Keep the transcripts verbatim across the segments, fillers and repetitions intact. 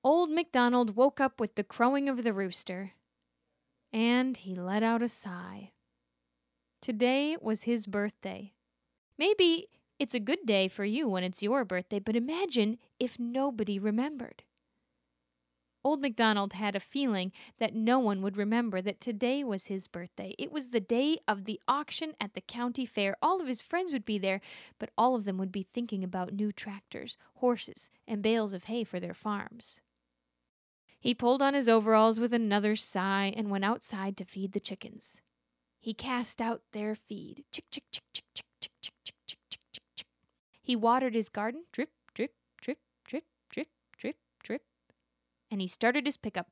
Old MacDonald woke up with the crowing of the rooster, and he let out a sigh. Today was his birthday. Maybe it's a good day for you when it's your birthday, but imagine if nobody remembered. Old MacDonald had a feeling that no one would remember that today was his birthday. It was the day of the auction at the county fair. All of his friends would be there, but all of them would be thinking about new tractors, horses, and bales of hay for their farms. He pulled on his overalls with another sigh and went outside to feed the chickens. He cast out their feed. Chick, chick, chick, chick, chick, chick, chick, chick, chick, chick, chick, chick. He watered his garden. Drip, drip, drip, drip, drip, drip, drip. And he started his pickup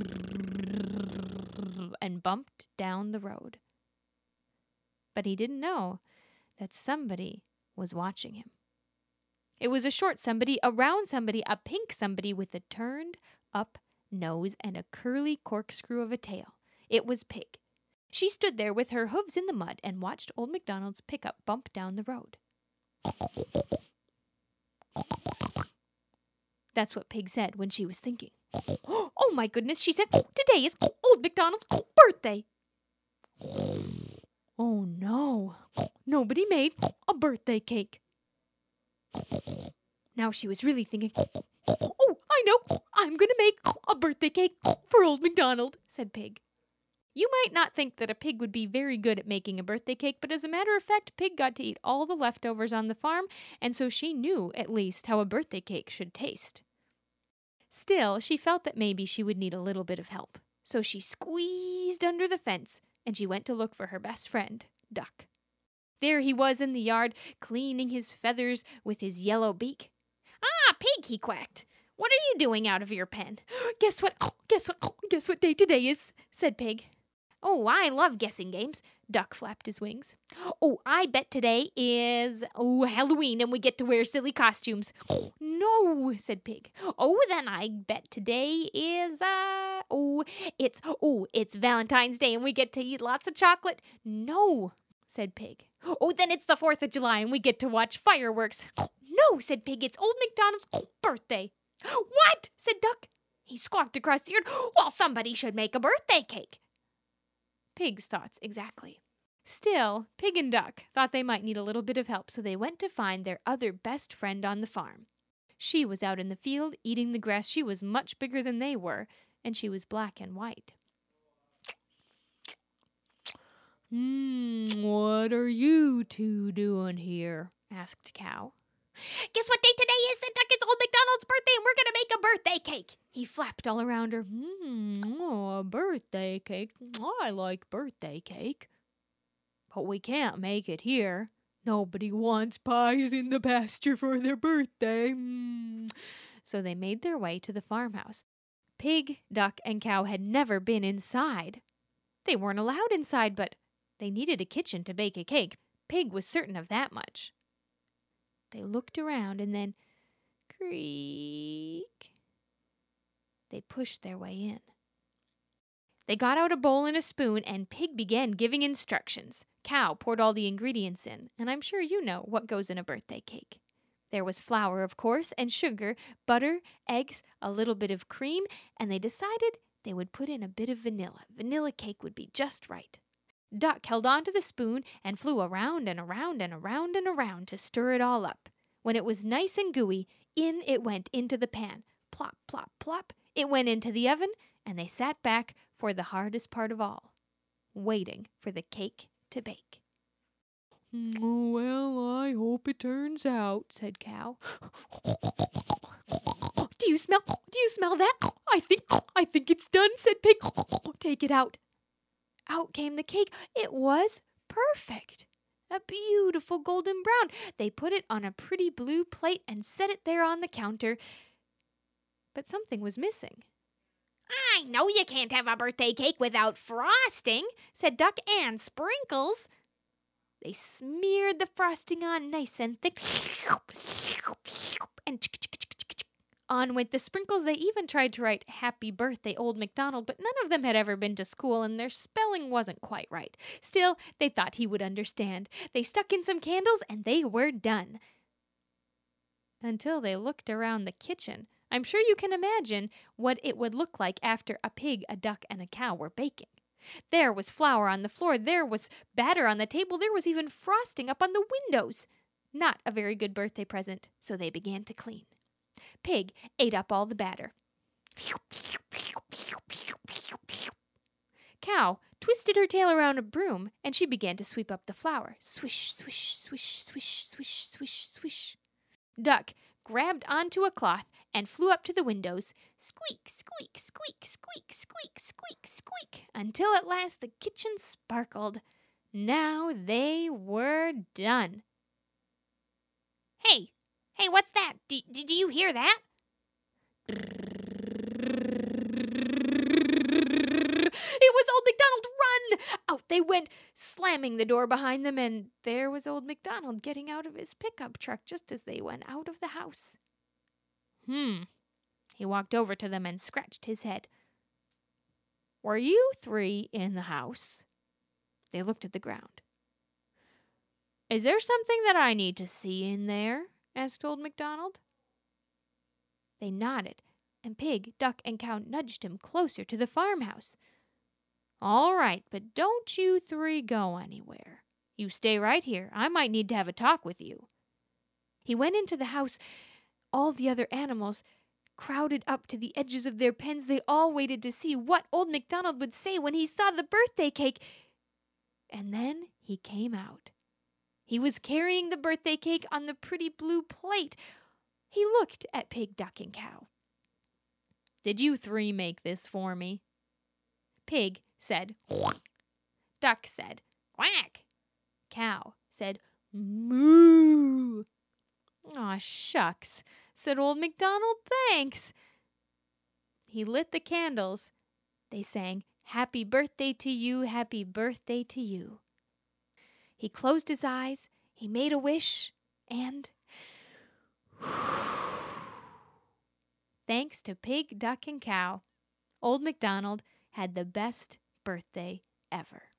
and bumped down the road. But he didn't know that somebody was watching him. It was a short somebody, a round somebody, a pink somebody with a turned up nose and a curly corkscrew of a tail. It was Pig. She stood there with her hooves in the mud and watched Old MacDonald's pickup bump down the road. That's what Pig said when she was thinking. Oh my goodness, she said, today is Old MacDonald's birthday. Oh no, nobody made a birthday cake. Now she was really thinking, oh, I know, I'm going to make a birthday cake for Old MacDonald, said Pig. You might not think that a pig would be very good at making a birthday cake, but as a matter of fact, Pig got to eat all the leftovers on the farm, and so she knew, at least, how a birthday cake should taste. Still, she felt that maybe she would need a little bit of help, so she squeezed under the fence, and she went to look for her best friend, Duck. There he was in the yard, cleaning his feathers with his yellow beak. Ah, Pig, he quacked. What are you doing out of your pen? Guess what? Guess what? Guess what day today is? Said Pig. Oh, I love guessing games. Duck flapped his wings. Oh, I bet today is oh Halloween and we get to wear silly costumes. No, said Pig. Oh, then I bet today is uh oh it's oh it's Valentine's Day and we get to eat lots of chocolate. No, said Pig. Oh, then it's the fourth of July and we get to watch fireworks. No, said Pig. It's Old MacDonald's birthday. What? Said Duck. He squawked across the yard. Well, somebody should make a birthday cake. Pig's thoughts exactly. Still, Pig and Duck thought they might need a little bit of help, so they went to find their other best friend on the farm. She was out in the field eating the grass. She was much bigger than they were, and she was black and white. Hmm, what are you two doing here? Asked Cow. Guess what day today is? Said Duck. It's Old MacDonald's birthday, and we're going to make a birthday cake. He flapped all around her. Hmm, oh, a birthday cake. I like birthday cake. But we can't make it here. Nobody wants pies in the pasture for their birthday. Mm. So they made their way to the farmhouse. Pig, Duck, and Cow had never been inside. They weren't allowed inside, but they needed a kitchen to bake a cake. Pig was certain of that much. They looked around and then, creak, they pushed their way in. They got out a bowl and a spoon, and Pig began giving instructions. Cow poured all the ingredients in, and I'm sure you know what goes in a birthday cake. There was flour, of course, and sugar, butter, eggs, a little bit of cream, and they decided they would put in a bit of vanilla. Vanilla cake would be just right. Duck held on to the spoon and flew around and around and around and around to stir it all up. When it was nice and gooey, in it went into the pan. Plop, plop, plop. It went into the oven, and they sat back for the hardest part of all, waiting for the cake to bake. Well, I hope it turns out, said Cow. Do you smell, do you smell that? I think, I think it's done, said Pig. Take it out. Out came the cake. It was perfect. A beautiful golden brown. They put it on a pretty blue plate and set it there on the counter. But something was missing. I know you can't have a birthday cake without frosting, said Duck, and sprinkles. They smeared the frosting on nice and thick. And on went the sprinkles. They even tried to write Happy Birthday, Old MacDonald, but none of them had ever been to school, and their spelling wasn't quite right. Still, they thought he would understand. They stuck in some candles, and they were done. Until they looked around the kitchen. I'm sure you can imagine what it would look like after a pig, a duck, and a cow were baking. There was flour on the floor, there was batter on the table, there was even frosting up on the windows. Not a very good birthday present, so they began to clean. Pig ate up all the batter. Cow twisted her tail around a broom, and she began to sweep up the flour. Swish, swish, swish, swish, swish, swish, swish. Duck grabbed onto a cloth and flew up to the windows. Squeak, squeak, squeak, squeak, squeak, squeak, squeak, until at last the kitchen sparkled. Now they were done. Hey, hey, what's that? D- did you hear that? It was Old MacDonald! Run! Out they went, slamming the door behind them, and there was Old MacDonald getting out of his pickup truck just as they went out of the house. Hmm. He walked over to them and scratched his head. Were you three in the house? They looked at the ground. Is there something that I need to see in there? Asked Old MacDonald. They nodded, and Pig, Duck, and Cow nudged him closer to the farmhouse. All right, but don't you three go anywhere. You stay right here. I might need to have a talk with you. He went into the house. All the other animals crowded up to the edges of their pens. They all waited to see what Old MacDonald would say when he saw the birthday cake. And then he came out. He was carrying the birthday cake on the pretty blue plate. He looked at Pig, Duck, and Cow. Did you three make this for me? Pig said, quack. Duck said, quack. Cow said, moo. Aw, shucks, said Old MacDonald, thanks. He lit the candles. They sang, happy birthday to you, happy birthday to you. He closed his eyes, he made a wish, and thanks to Pig, Duck, and Cow, Old MacDonald had the best birthday ever.